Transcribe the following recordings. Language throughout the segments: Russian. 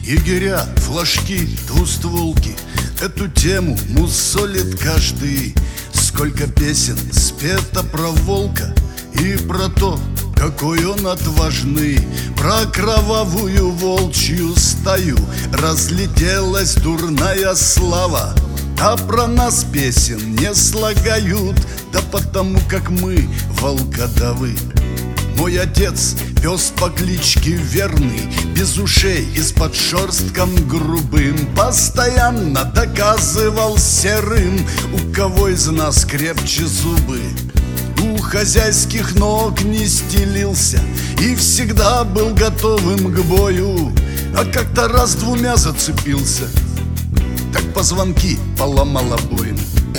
Егеря, флажки, двустволки, эту тему мусолит каждый. Сколько песен спето про волка и про то, какой он отважный. Про кровавую волчью стаю разлетелась дурная слава. А про нас песен не слагают, да потому как мы волкодавы. Мой отец, пес по кличке Верный, без ушей и с подшерстком грубым, постоянно доказывал серым, у кого из нас крепче зубы. У хозяйских ног не стелился и всегда был готовым к бою. А как-то раз двумя зацепился, так позвонки поломал обоим.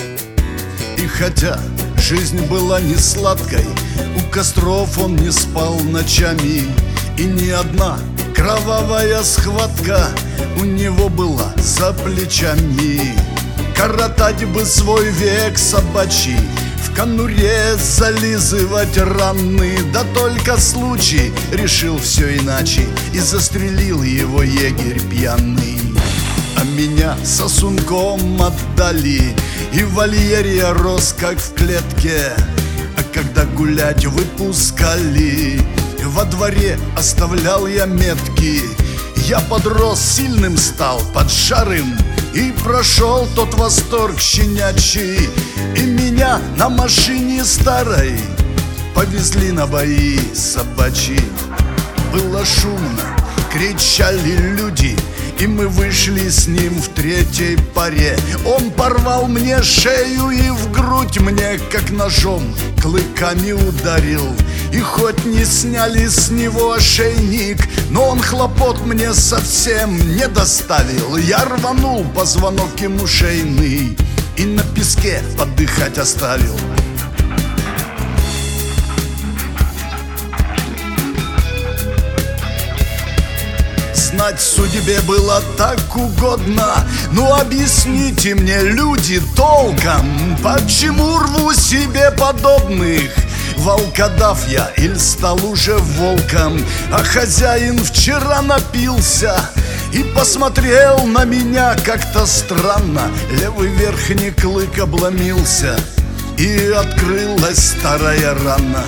И хотя жизнь была не сладкой, у костров он не спал ночами, и ни одна кровавая схватка у него была за плечами. Коротать бы свой век собачий, в конуре зализывать раны, да только случай решил все иначе, и застрелил его егерь пьяный. А меня сосунком отдали, и в вольере я рос, как в клетке. А когда гулять выпускали, во дворе оставлял я метки. Я подрос, сильным стал, поджарым, и прошел тот восторг щенячий. И меня на машине старой повезли на бои собачьи. Было шумно, кричали люди, и мы вышли с ним в третьей паре. Он порвал мне шею и в грудь мне, как ножом, клыками ударил. И хоть не сняли с него ошейник, но он хлопот мне совсем не доставил. Я рванул позвонок ему шейный и на песке подыхать оставил. Знать судьбе было так угодно, но объясните мне, люди, толком, почему рву себе подобных? Волкодав я или стал уже волком, а хозяин вчера напился и посмотрел на меня как-то странно. Левый верхний клык обломился, и открылась старая рана.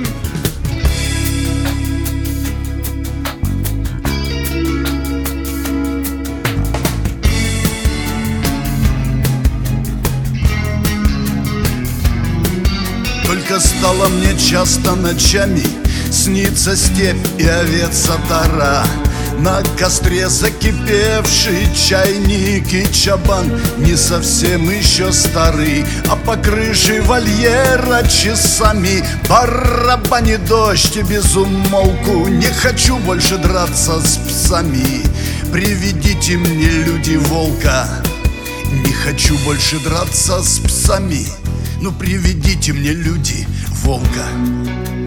Только стало мне часто ночами снится степь и овец отара. На костре закипевший чайник и чабан не совсем еще старый, а по крыше вольера часами барабанит дождь и без умолку. Не хочу больше драться с псами, приведите мне, люди, волка. Не хочу больше драться с псами, ну приведите мне, люди, волка.